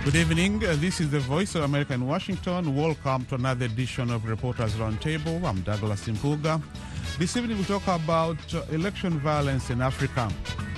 Good evening. This is the Voice of America in Washington. Welcome to another edition of Reporters Roundtable. I'm Douglas Impuga. This evening we talk about election violence in Africa.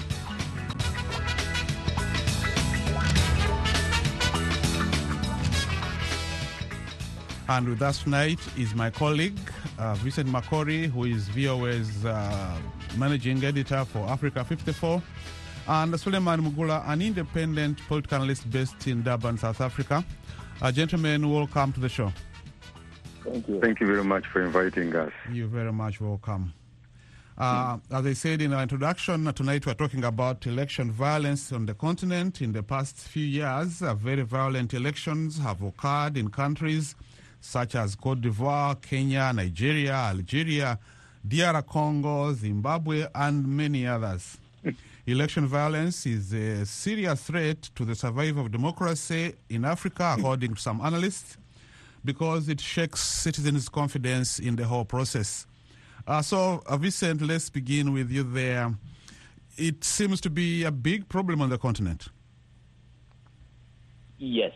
And with us tonight is my colleague, Vincent Makori, who is VOA's managing editor for Africa 54. And Suleiman Mugula, an independent political analyst based in Durban, South Africa. Gentlemen, welcome to the show. Thank you. Thank you very much for inviting us. You're very much welcome. As I said in our introduction, tonight we're talking about election violence on the continent. In the past few years, very violent elections have occurred in countries such as Cote d'Ivoire, Kenya, Nigeria, Algeria, DR Congo, Zimbabwe, and many others. Election violence is a serious threat to the survival of democracy in Africa, according to some analysts, because it shakes citizens' confidence in the whole process. So, Vincent, let's begin with you there. It seems to be a big problem on the continent. Yes,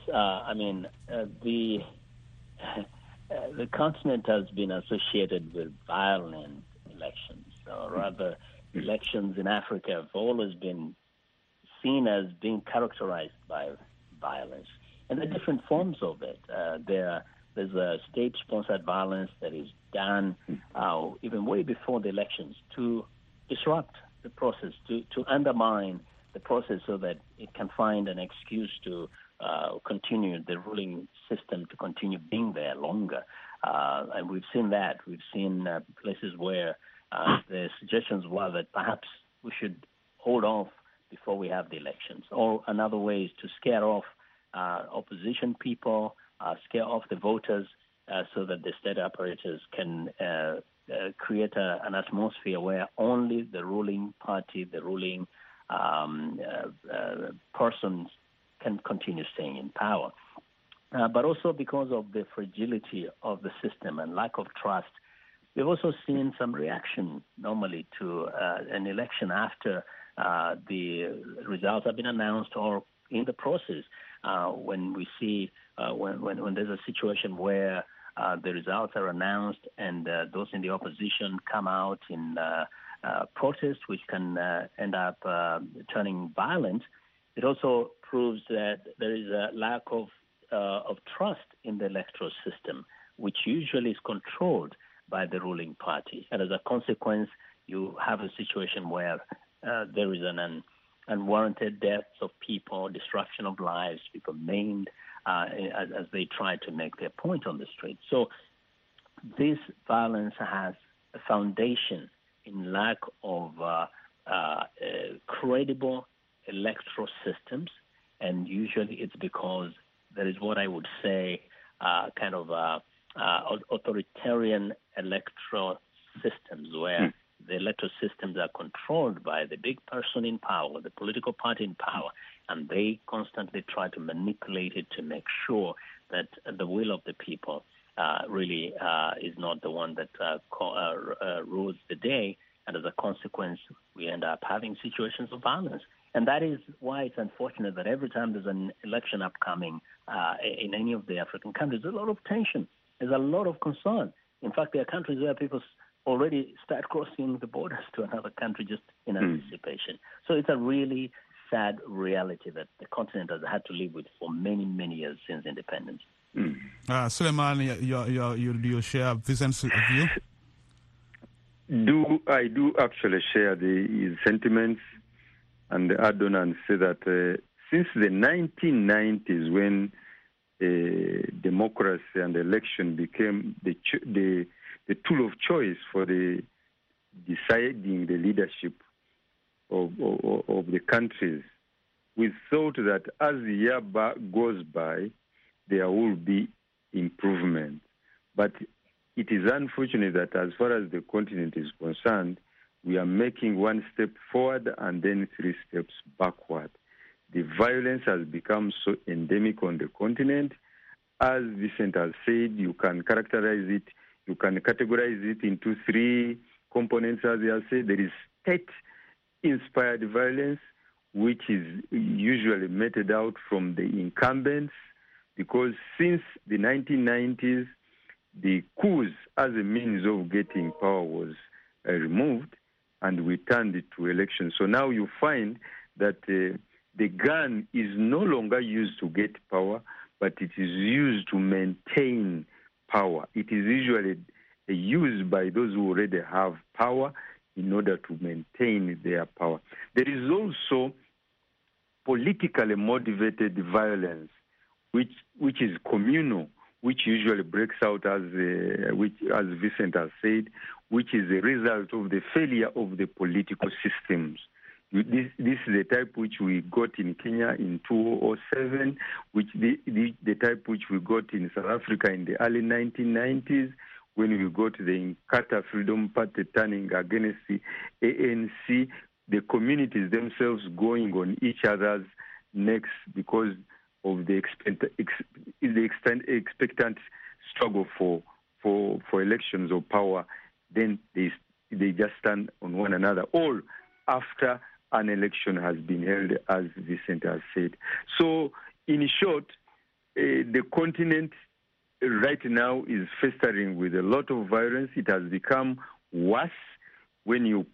the continent has been associated with violent elections, or rather, elections in Africa have always been seen as being characterized by violence, and the different forms of it. There's a state-sponsored violence that is done even way before the elections to disrupt the process, to undermine the process so that it can find an excuse to continue the ruling system to continue being there longer. And we've seen that. We've seen places where the suggestions were that perhaps we should hold off before we have the elections. Or another way is to scare off opposition people, scare off the voters so that the state apparatus can create an atmosphere where only the ruling party, the ruling persons can continue staying in power. But also because of the fragility of the system and lack of trust, we've also seen some reaction normally to an election after the results have been announced or in the process. When we see when there's a situation where the results are announced and those in the opposition come out in protest, which can end up turning violent, it also proves that there is a lack of trust in the electoral system, which usually is controlled by the ruling party. And as a consequence, you have a situation where there is an unwarranted deaths of people, destruction of lives, people maimed as they try to make their point on the street. So this violence has a foundation in lack of credible electoral systems, and usually it's because there is what I would say authoritarian electoral systems where the electoral systems are controlled by the big person in power, the political party in power, and they constantly try to manipulate it to make sure that the will of the people really is not the one that rules the day, and as a consequence, we end up having situations of violence. And that is why it's unfortunate that every time there's an election upcoming in any of the African countries, there's a lot of tension. There's a lot of concern. In fact, there are countries where people already start crossing the borders to another country just in anticipation. So it's a really sad reality that the continent has had to live with for many, many years since independence. Suleiman, you share Vincent's view? I do actually share the sentiments and add on and say that since the 1990s, when democracy and election became the tool of choice for the deciding the leadership of the countries, we thought that as the year goes by, there will be improvement. But it is unfortunate that as far as the continent is concerned, we are making one step forward and then 3 steps backward. The violence has become so endemic on the continent. As Vincent has said, you can characterize it, you can categorize it into 3 components, as he has said. There is state-inspired violence, which is usually meted out from the incumbents, because since the 1990s, the coups as a means of getting power was removed, and we turned it to elections. So now you find that the gun is no longer used to get power, but it is used to maintain power. It is usually used by those who already have power in order to maintain their power. There is also politically motivated violence, which is communal, which usually breaks out as Vincent has said, which is a result of the failure of the political systems. This is the type which we got in Kenya in 2007, which the type which we got in South Africa in the early 1990s, when we got the Inkatha Freedom Party turning against the ANC, the communities themselves going on each other's necks because of the expectant struggle for elections of power. Then they just stand on one another, all after an election has been held, as Vincent has said. So, in short, the continent right now is festering with a lot of violence. It has become worse when you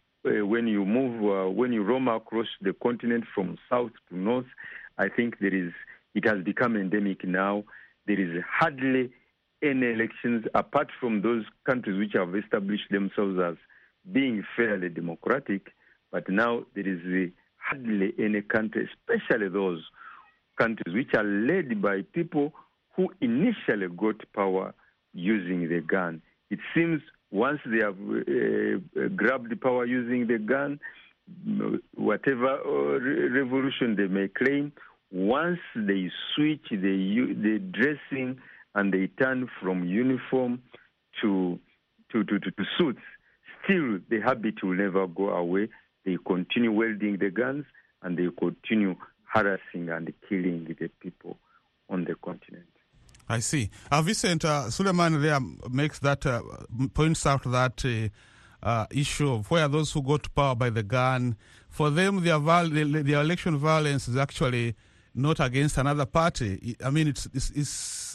roam across the continent from south to north. I think it has become endemic now. There is hardly any elections apart from those countries which have established themselves as being fairly democratic. But now there is hardly any country, especially those countries which are led by people who initially got power using the gun. It seems once they have grabbed the power using the gun, whatever revolution they may claim, once they switch the dressing and they turn from uniform to suits, still the habit will never go away. They continue wielding the guns and they continue harassing and killing the people on the continent. I see. Vincent, Suleiman there makes that, points out that issue of where those who got power by the gun, for them, their election violence is actually not against another party. I mean, it's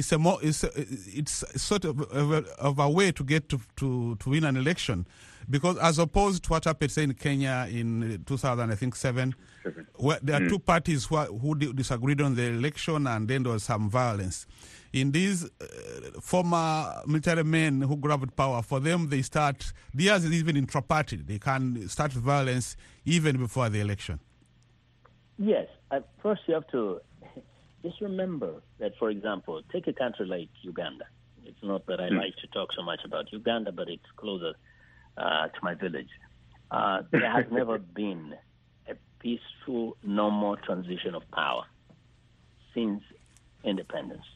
sort of a way to get to win an election, because as opposed to what happened, say, in Kenya in 2007, where there are two parties who disagreed on the election, and then there was some violence. In these former military men who grabbed power, for them, theirs is even intra-party. They can start violence even before the election. Yes. First, you have to just remember that, for example, take a country like Uganda. It's not that I like to talk so much about Uganda, but it's closer to my village. There has never been a peaceful, normal transition of power since independence.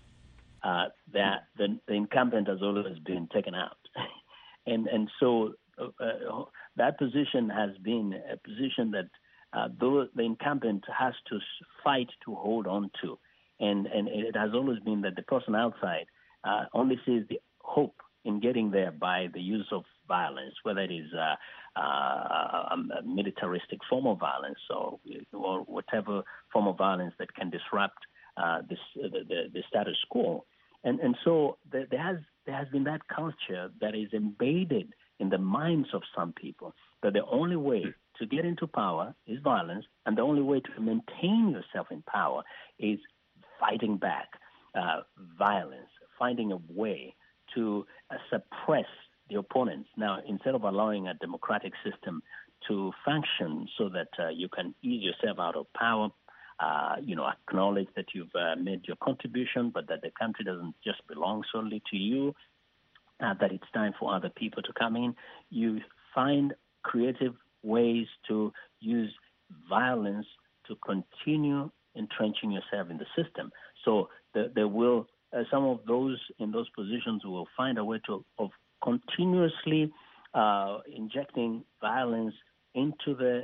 The incumbent has always been taken out. and so that position has been a position that the incumbent has to fight to hold on to. And it has always been that the person outside only sees the hope in getting there by the use of violence, whether it is a militaristic form of violence or whatever form of violence that can disrupt the status quo. And so there has been that culture that is embedded in the minds of some people, that the only way to get into power is violence, and the only way to maintain yourself in power is fighting back violence, finding a way to suppress the opponents. Now, instead of allowing a democratic system to function so that you can ease yourself out of power, acknowledge that you've made your contribution, but that the country doesn't just belong solely to you, that it's time for other people to come in, you find creative ways to use violence to continue entrenching yourself in the system. So there will some of those in those positions will find a way of continuously injecting violence into the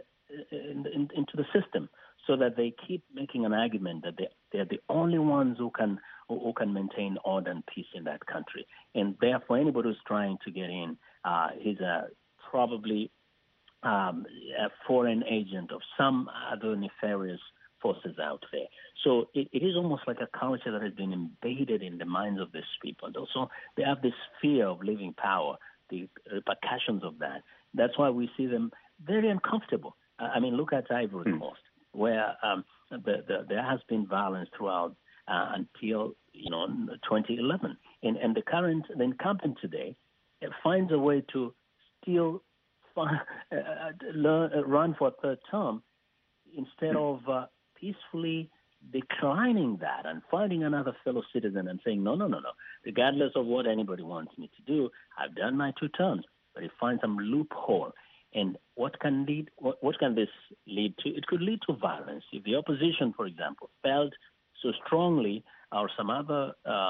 system, so that they keep making an argument that they're the only ones who can maintain order and peace in that country. And therefore, anybody who's trying to get in is probably a foreign agent of some other nefarious forces out there. So it is almost like a culture that has been embedded in the minds of these people. And also, they have this fear of leaving power, the repercussions of that. That's why we see them very uncomfortable. I mean, look at Ivory Coast, where there has been violence throughout until 2011, and the incumbent today finds a way to still run for a third term instead of peacefully declining that and finding another fellow citizen and saying, no. Regardless of what anybody wants me to do, I've done my 2 terms. But it finds some loophole. And what can this lead to? It could lead to violence. If the opposition, for example, felt so strongly, or some other,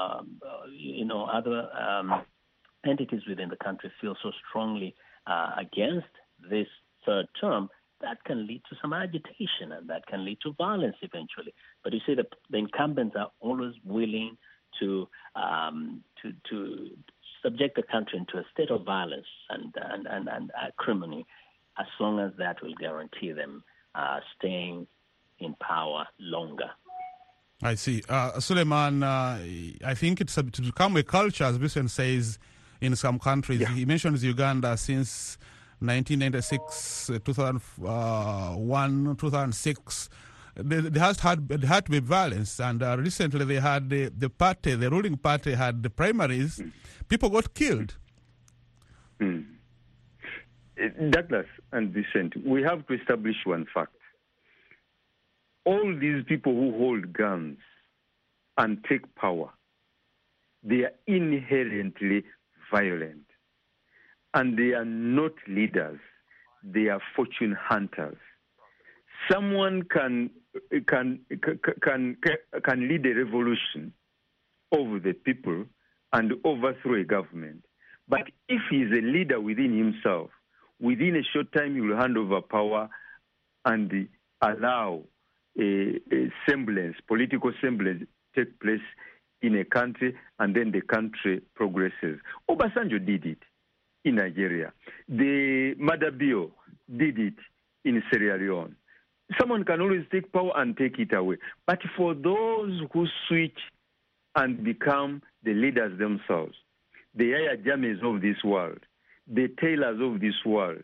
entities within the country feel so strongly against this third term, that can lead to some agitation, and that can lead to violence eventually. But you see, the incumbents are always willing to subject the country into a state of violence and acrimony, as long as that will guarantee them staying in power longer. I see. Suleiman, I think it's become a culture, as Vincent says, in some countries. Yeah. He mentions Uganda since 1996, 2001, 2006. There had to be violence, and recently they had the ruling party had the primaries. People got killed. Douglas and Vincent, we have to establish one fact. All these people who hold guns and take power, they are inherently violent. And they are not leaders. They are fortune hunters. Someone can lead a revolution over the people and overthrow a government. But if he is a leader within himself, within a short time he will hand over power and allow a political semblance take place in a country, and then the country progresses. Obasanjo did it in Nigeria. The Madabio did it in Sierra Leone. Someone can always take power and take it away. But for those who switch and become the leaders themselves, the Yaya Jammehs of this world, the Taylors of this world,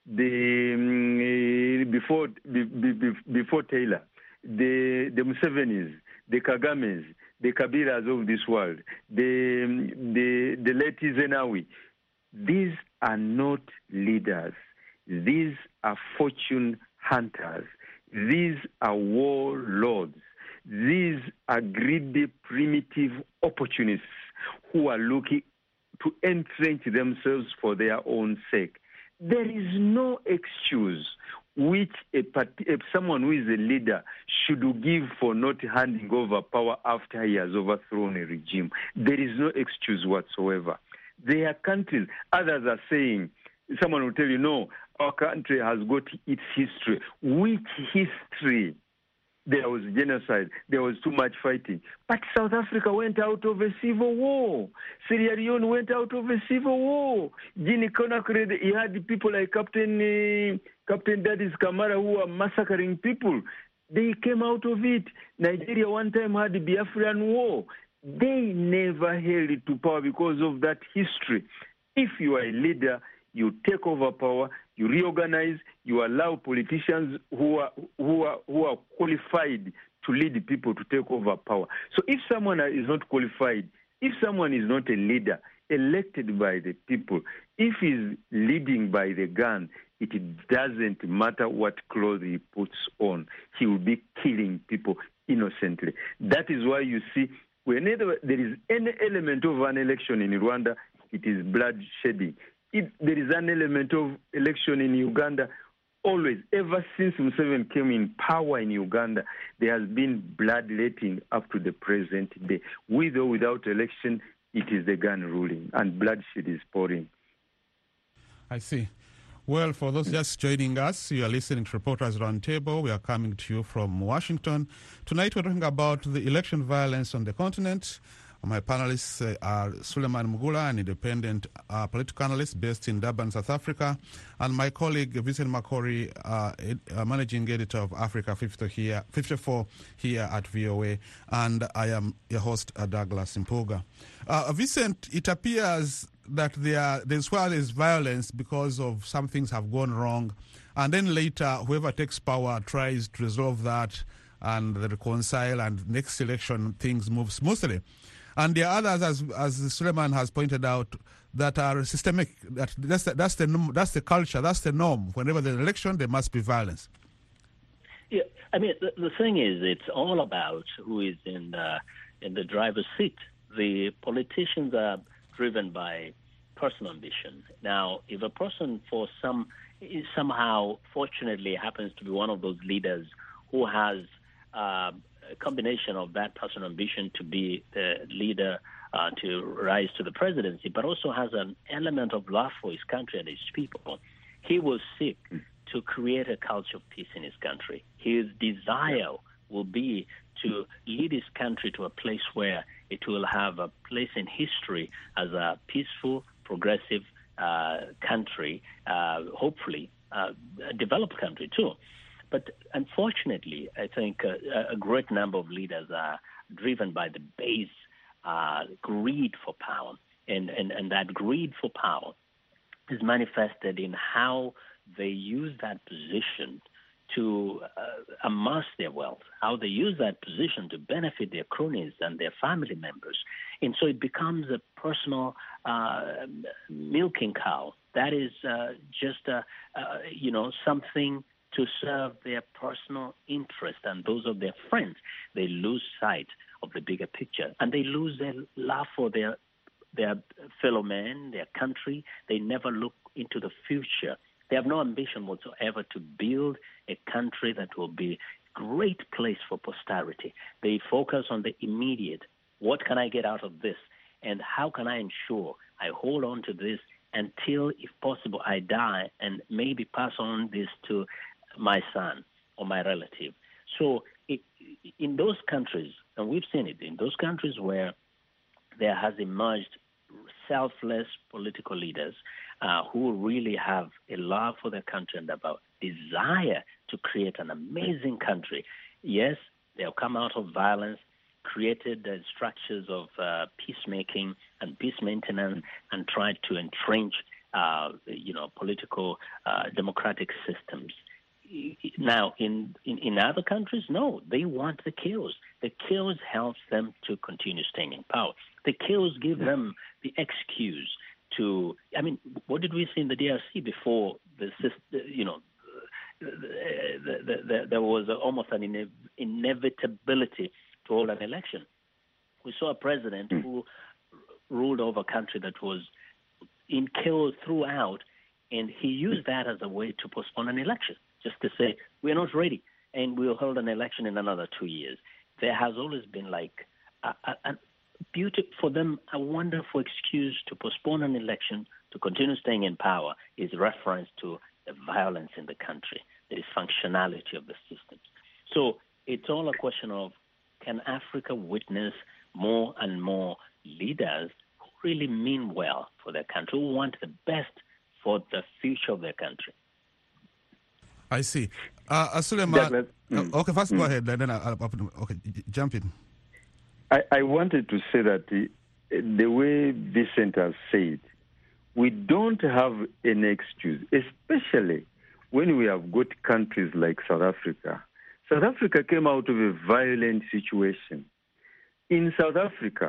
before Taylor, the Musevenis, the Kagames, the Kabiras of this world, the late Zenawi, these are not leaders. These are fortune hunters. These are warlords. These are greedy, primitive opportunists who are looking to entrench themselves for their own sake. There is no excuse which someone who is a leader should give for not handing over power after he has overthrown a regime. There is no excuse whatsoever. There are countries, others are saying, someone will tell you, no, our country has got its history. Which history? There was genocide. There was too much fighting. But South Africa went out of a civil war. Sierra Leone went out of a civil war. Guinea Conakry, he had people like Captain Dadis Kamara who were massacring people. They came out of it. Nigeria one time had the Biafran war. They never held it to power because of that history. If you are a leader, you take over power, you reorganize, you allow politicians who are qualified to lead people to take over power. So if someone is not qualified, if someone is not a leader, elected by the people, if he's leading by the gun, it doesn't matter what clothes he puts on. He will be killing people innocently. That is why you see, whenever there is any element of an election in Rwanda, it is bloodshedding. If there is an element of election in Uganda, always, ever since Museveni came in power in Uganda, there has been bloodletting up to the present day. With or without election, it is the gun ruling, and bloodshed is pouring. I see. Well, for those just joining us, you are listening to Reporters Roundtable. We are coming to you from Washington. Tonight we're talking about the election violence on the continent. My panelists are Suleiman Mugula, an independent political analyst based in Durban, South Africa, and my colleague Vincent Makori, managing editor of Africa 54 here at VOA, and I am your host, Douglas Mpuga. Vincent, it appears that there's violence because of some things have gone wrong, and then later whoever takes power tries to resolve that and reconcile, and next election things move smoothly. And there are others, as Suleiman has pointed out, that are systemic. That's the culture, that's the norm. Whenever there's an election, there must be violence. Yeah, I mean, the thing is, it's all about who is in the driver's seat. The politicians are driven by personal ambition. Now, if a person somehow, fortunately, happens to be one of those leaders who has a combination of that personal ambition to be the leader, to rise to the presidency, but also has an element of love for his country and his people, he will seek to create a culture of peace in his country. His desire will be to lead his country to a place where it will have a place in history as a peaceful, progressive country, hopefully a developed country too. But unfortunately, I think a great number of leaders are driven by the base greed for power. And that greed for power is manifested in how they use that position to amass their wealth, how they use that position to benefit their cronies and their family members. And so it becomes a personal milking cow. That is just something to serve their personal interest and those of their friends. They lose sight of the bigger picture, and they lose their love for their fellow men, their country. They never look into the future. They have no ambition whatsoever to build a country that will be a great place for posterity. They focus on the immediate. What can I get out of this? And how can I ensure I hold on to this until, if possible, I die and maybe pass on this to my son or my relative. So in those countries, and we've seen it, in those countries where there has emerged selfless political leaders who really have a love for their country and about desire to create an amazing country, yes, they'll come out of violence, created structures of peacemaking and peace maintenance, and tried to entrench political democratic systems. Now, in other countries, no, they want the chaos. The chaos helps them to continue staying in power. The chaos gives them the excuse to, I mean, what did we see in the DRC before the system, there was almost an inevitability to hold an election. We saw a president who ruled over a country that was in chaos throughout, and he used that as a way to postpone an election, just to say, we're not ready, and we'll hold an election in another 2 years. There has always been like a beauty for them, a wonderful excuse to postpone an election, to continue staying in power, is reference to the violence in the country, the dysfunctionality of the systems. So it's all a question of, can Africa witness more and more leaders who really mean well for their country, who want the best for the future of their country? I see. Suleiman, okay, first go ahead, then I'll jump in. I wanted to say that the way Vincent has said, we don't have any excuse, especially when we have got countries like South Africa. South Africa came out of a violent situation. In South Africa,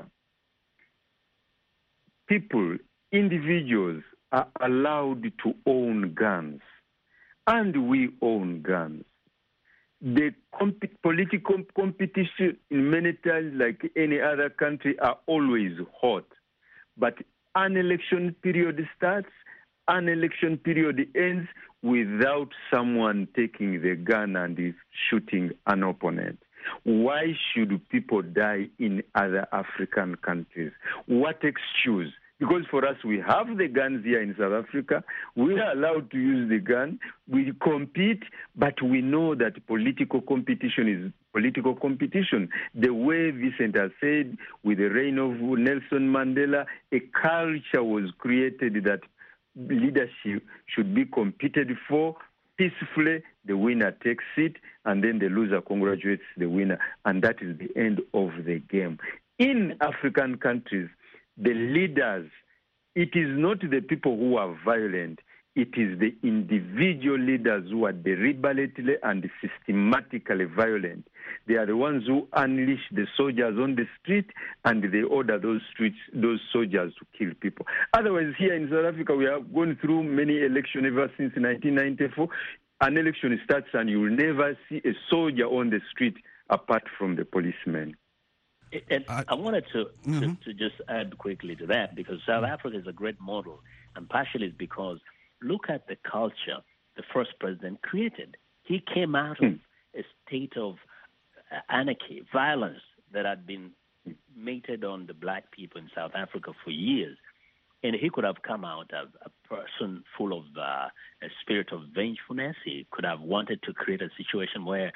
individuals are allowed to own guns, and we own guns. The political competition in many times, like any other country, are always hot. But an election period starts, an election period ends without someone taking the gun and shooting an opponent. Why should people die in other African countries? What excuse Because for us, we have the guns here in South Africa. We are allowed to use the gun. We compete, but we know that political competition is political competition. The way Vincent has said, with the reign of Nelson Mandela, a culture was created that leadership should be competed for peacefully. The winner takes it, and then the loser congratulates the winner, and that is the end of the game. In African countries, the leaders, it is not the people who are violent. It is the individual leaders who are deliberately and systematically violent. They are the ones who unleash the soldiers on the street, and they order those soldiers to kill people. Otherwise, here in South Africa, we have gone through many elections ever since 1994. An election starts and you will never see a soldier on the street apart from the policemen. And I wanted to just add quickly to that, because South Africa is a great model, and partially it's because look at the culture the first president created. He came out of a state of anarchy, violence that had been meted on the black people in South Africa for years. And he could have come out as a person full of a spirit of vengefulness. He could have wanted to create a situation where,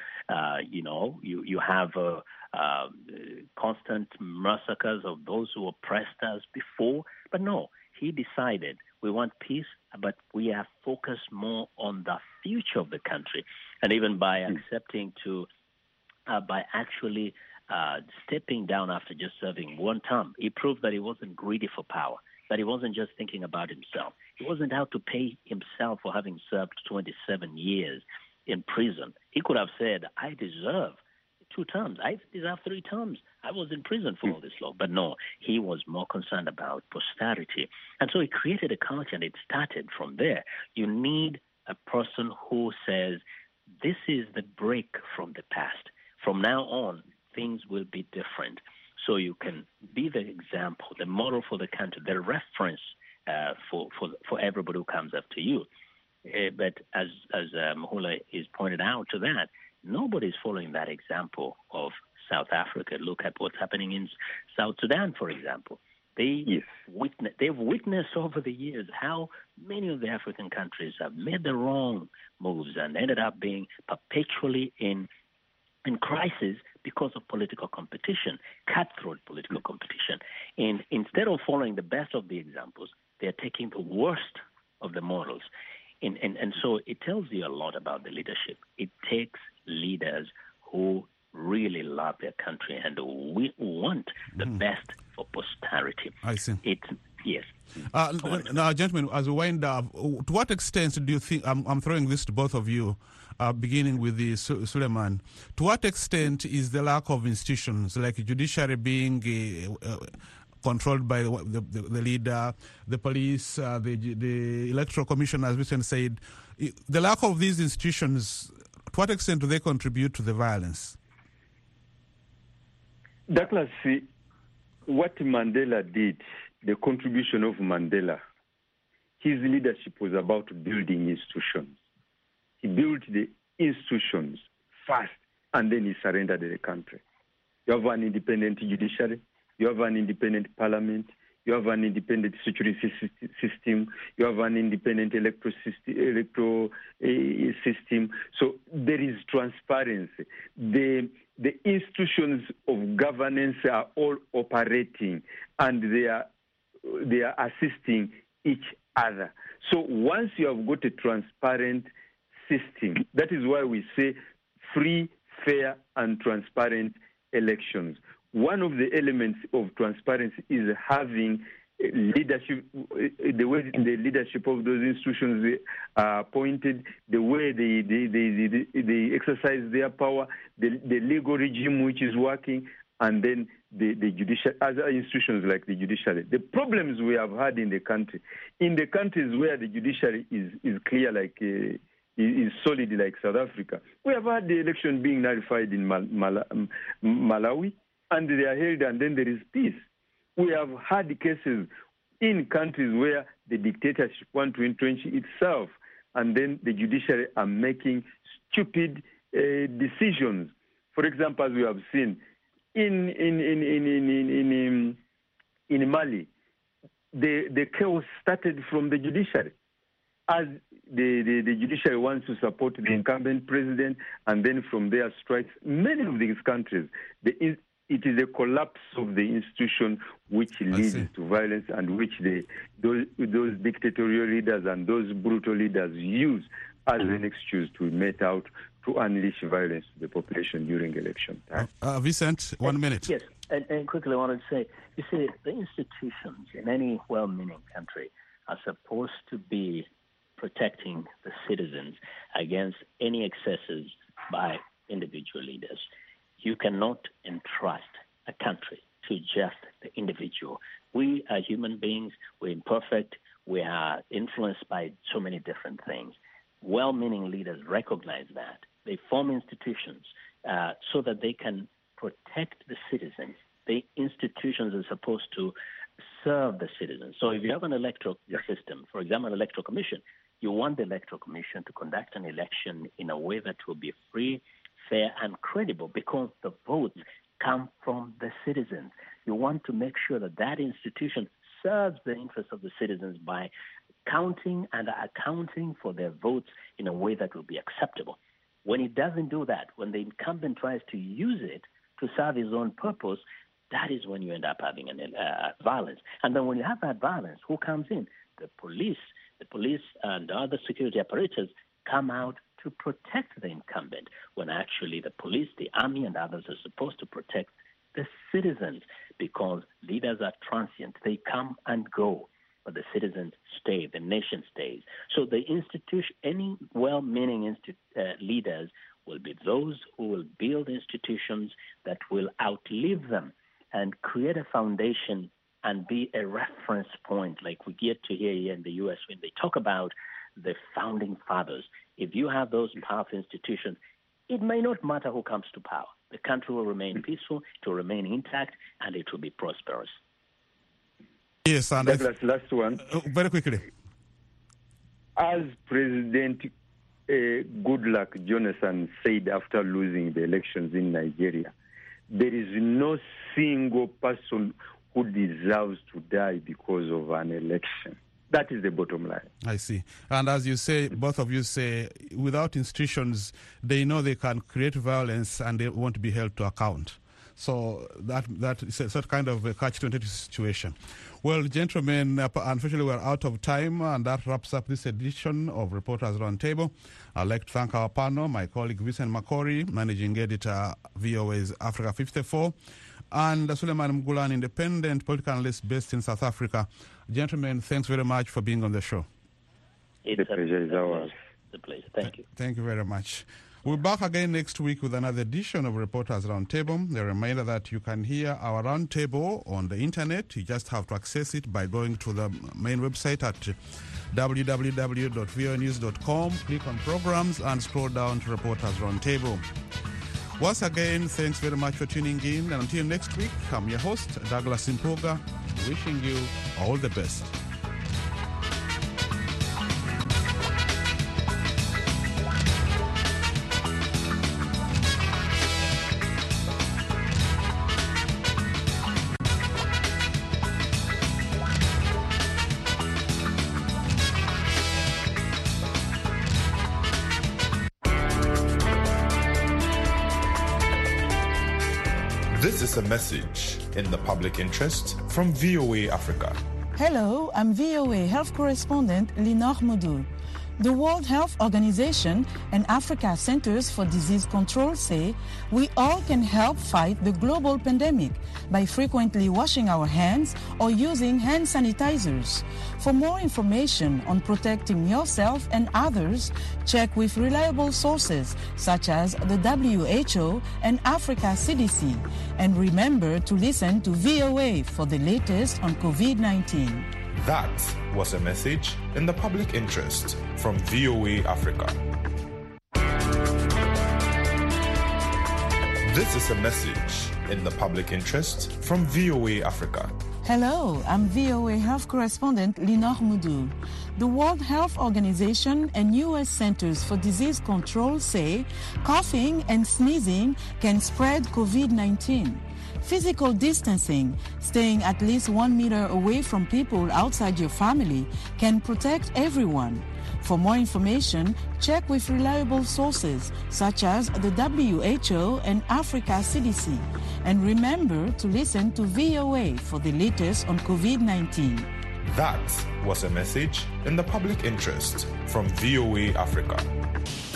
you have constant massacres of those who oppressed us before. But no, he decided we want peace, but we are focused more on the future of the country. And even by accepting by actually stepping down after just serving one term, he proved that he wasn't greedy for power, that he wasn't just thinking about himself. He wasn't out to pay himself for having served 27 years in prison. He could have said, I deserve 2 terms. I deserve 3 terms. I was in prison for all this long. But no, he was more concerned about posterity. And so he created a culture, and it started from there. You need a person who says, this is the break from the past. From now on, things will be different. So you can be the example, the model for the country, the reference for everybody who comes after you. But as Mahula is pointed out to that, nobody's following that example of South Africa. Look at what's happening in South Sudan, for example. They've witnessed over the years how many of the African countries have made the wrong moves and ended up being perpetually in crisis because of political competition, cutthroat political competition. And instead of following the best of the examples, they're taking the worst of the models. And so it tells you a lot about the leadership. It takes leaders who really love their country and we want the best for posterity. I see. Yes. Now, gentlemen, as we wind up, to what extent do you think, I'm throwing this to both of you, beginning with the Suleiman, to what extent is the lack of institutions like judiciary being controlled by the leader, the police, the electoral commission, as Vincent said, the lack of these institutions, to what extent do they contribute to the violence? Douglas, what Mandela did, the contribution of Mandela, his leadership was about building institutions. He built the institutions first, and then he surrendered the country. You have an independent judiciary, you have an independent parliament, you have an independent security system, you have an independent electoral system. So there is transparency. The institutions of governance are all operating, and they are assisting each other. So once you have got a transparent system, that is why we say free, fair, and transparent elections. One of the elements of transparency is having leadership, the way the leadership of those institutions are appointed, the way they exercise their power, the legal regime which is working, and then the judicial, other institutions like the judiciary. The problems we have had in the countries where the judiciary is clear, like is solid, like South Africa, we have had the election being nullified in Malawi, and they are held, and then there is peace. We have had cases in countries where the dictatorship wants to entrench itself, and then the judiciary are making stupid decisions. For example, as we have seen in Mali, the chaos started from the judiciary, as the judiciary wants to support the incumbent president, and then from there strikes. Many of these countries, it is a collapse of the institution which leads to violence, and which those dictatorial leaders and those brutal leaders use as an excuse to met out to unleash violence to the population during election time. Vincent, 1 minute. Yes, and quickly I wanted to say, you see, the institutions in any well-meaning country are supposed to be protecting the citizens against any excesses by individual leaders. You cannot entrust a country to just the individual. We are human beings. We're imperfect. We are influenced by so many different things. Well-meaning leaders recognize that. They form institutions so that they can protect the citizens. The institutions are supposed to serve the citizens. So if you have an electoral system, for example, an electoral commission, you want the electoral commission to conduct an election in a way that will be free, fair, and credible, because the votes come from the citizens. You want to make sure that that institution serves the interests of the citizens by counting and accounting for their votes in a way that will be acceptable. When it doesn't do that, when the incumbent tries to use it to serve his own purpose, that is when you end up having violence. And then when you have that violence, who comes in? The police and other security apparatus come out to protect the incumbent, when actually the police, the army, and others are supposed to protect the citizens, because leaders are transient. They come and go, but the citizens stay, the nation stays. So the institution, any well-meaning leaders will be those who will build institutions that will outlive them and create a foundation and be a reference point, like we get to hear here in the U.S. when they talk about the founding fathers. If you have those powerful institutions, it may not matter who comes to power. The country will remain peaceful, it will remain intact, and it will be prosperous. Yes, and Douglas, last one. Very quickly. As President Goodluck Jonathan said after losing the elections in Nigeria, there is no single person who deserves to die because of an election. That is the bottom line. I see. And as you say, both of you say, without institutions, they know they can create violence and they won't be held to account. So that is a sort of kind of a catch-22 situation. Well, gentlemen, unfortunately we're out of time, and that wraps up this edition of Reporters Roundtable. I'd like to thank our panel, my colleague Vincent Makori, Managing Editor, VOA's Africa 54, and Suleiman Mgulan, independent political analyst based in South Africa. Gentlemen, thanks very much for being on the show. It's a pleasure. It's ours. It's a pleasure. Thank you. Thank you very much. We'll be back again next week with another edition of Reporters Roundtable. A reminder that you can hear our roundtable on the internet. You just have to access it by going to the main website at www.voanews.com, click on programs, and scroll down to Reporters Roundtable. Once again, thanks very much for tuning in. And until next week, I'm your host, Douglas Impuga, wishing you all the best. This is a message in the public interest from VOA Africa. Hello, I'm VOA Health Correspondent Linor Moudou. The World Health Organization and Africa Centers for Disease Control say we all can help fight the global pandemic by frequently washing our hands or using hand sanitizers. For more information on protecting yourself and others, check with reliable sources such as the WHO and Africa CDC. And remember to listen to VOA for the latest on COVID-19. That was a message in the public interest from VOA Africa. This is a message in the public interest from VOA Africa. Hello, I'm VOA Health Correspondent Linor Moudou. The World Health Organization and U.S. Centers for Disease Control say coughing and sneezing can spread COVID-19. Physical distancing, staying at least 1 meter away from people outside your family, can protect everyone. For more information, check with reliable sources such as the WHO and Africa CDC. And remember to listen to VOA for the latest on COVID-19. That was a message in the public interest from VOA Africa.